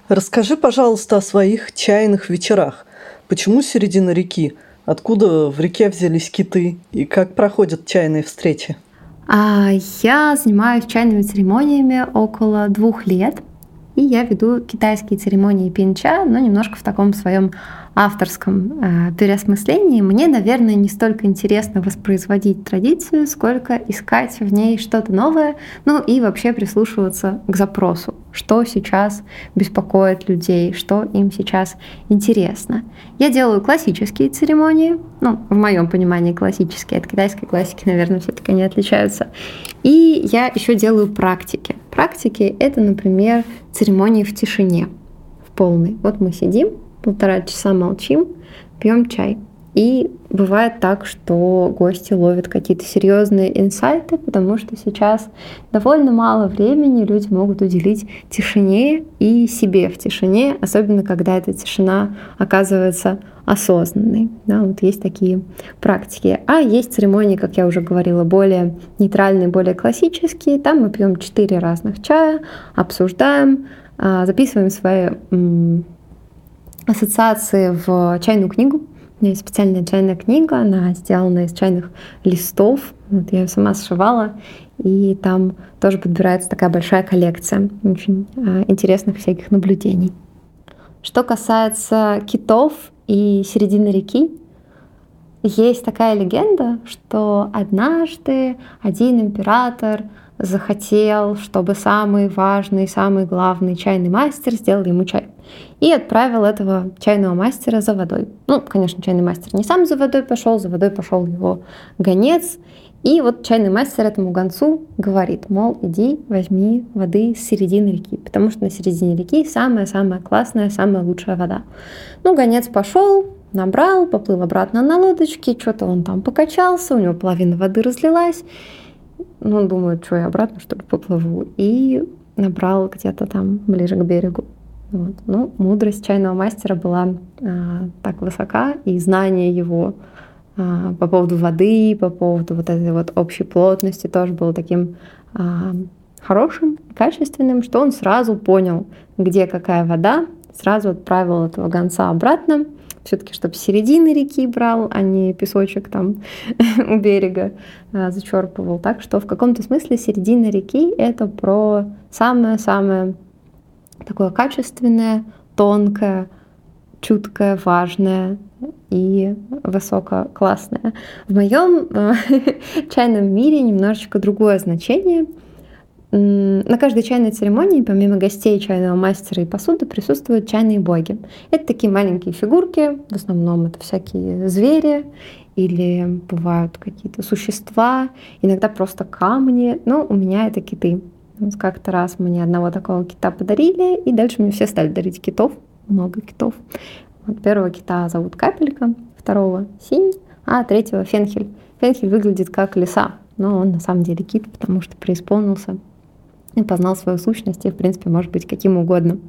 Расскажи, пожалуйста, о своих чайных вечерах. Почему середина реки? Откуда в реке взялись киты? И как проходят чайные встречи? А, я занимаюсь чайными церемониями около 2 лет, и я веду китайские церемонии пинча, но немножко в таком своем авторском переосмыслении. Мне, наверное, не столько интересно воспроизводить традицию, сколько искать в ней что-то новое, ну и вообще прислушиваться к запросу, что сейчас беспокоит людей, что им сейчас интересно. Я делаю классические церемонии, ну, в моем понимании классические, от китайской классики, наверное, все-таки они отличаются. И я еще делаю практики. Практики — это, например, церемонии в тишине, в полной. Вот мы сидим, 1,5 часа молчим, пьем чай. И бывает так, что гости ловят какие-то серьезные инсайты, потому что сейчас довольно мало времени люди могут уделить тишине и себе в тишине, особенно когда эта тишина оказывается осознанной. Да, вот есть такие практики. А есть церемонии, как я уже говорила, более нейтральные, более классические. Там мы пьем 4 разных чая, обсуждаем, записываем свои ассоциации в чайную книгу. У меня есть специальная чайная книга, она сделана из чайных листов. Вот я ее сама сшивала, и там тоже подбирается такая большая коллекция очень интересных всяких наблюдений. Что касается китов и середины реки, есть такая легенда, что однажды один император захотел, чтобы самый важный, самый главный чайный мастер сделал ему чай. И отправил этого чайного мастера за водой. Ну, конечно, чайный мастер не сам за водой пошел его гонец. И вот чайный мастер этому гонцу говорит, мол, иди возьми воды с середины реки, потому что на середине реки самая-самая классная, самая лучшая вода. Ну, гонец пошел, набрал, поплыл обратно на лодочке, что-то он там покачался, у него половина воды разлилась. Ну, он думает, что я обратно, что ли, поплыву. И набрал где-то там ближе к берегу. Вот. Ну, мудрость чайного мастера была так высока, и знание его по поводу воды, по поводу вот этой вот общей плотности тоже было таким хорошим, качественным, что он сразу понял, где какая вода, сразу отправил этого гонца обратно, все-таки, чтобы с середины реки брал, а не песочек там у берега зачерпывал. Так что в каком-то смысле середина реки — это про самое-самое такое качественное, тонкое, чуткое, важное и высококлассное. В моем чайном мире немножечко другое значение. На каждой чайной церемонии, помимо гостей, чайного мастера и посуды, присутствуют чайные боги. Это такие маленькие фигурки, в основном это всякие звери или бывают какие-то существа, иногда просто камни, но у меня это киты. Вот как-то раз мне одного такого кита подарили, и дальше мне все стали дарить китов, много китов. Вот первого кита зовут Капелька, второго Синь, а третьего Фенхель. Фенхель выглядит как лиса, но он на самом деле кит, потому что преисполнился и познал свою сущность, и, в принципе, может быть каким угодно.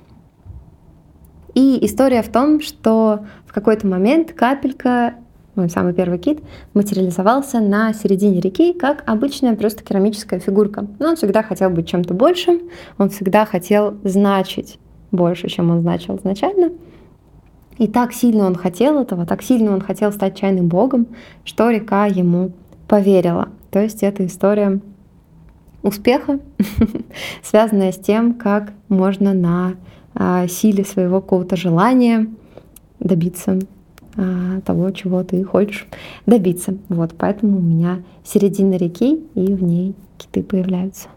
И история в том, что в какой-то момент Капелька, мой самый первый кит, материализовался на середине реки как обычная просто керамическая фигурка. Но он всегда хотел быть чем-то большим, он всегда хотел значить больше, чем он значил изначально. И так сильно он хотел этого, так сильно он хотел стать чайным богом, что река ему поверила. То есть это история успеха, связанная с тем, как можно на силе своего какого-то желания добиться того, чего ты хочешь добиться. Вот, поэтому у меня середина реки, и в ней киты появляются.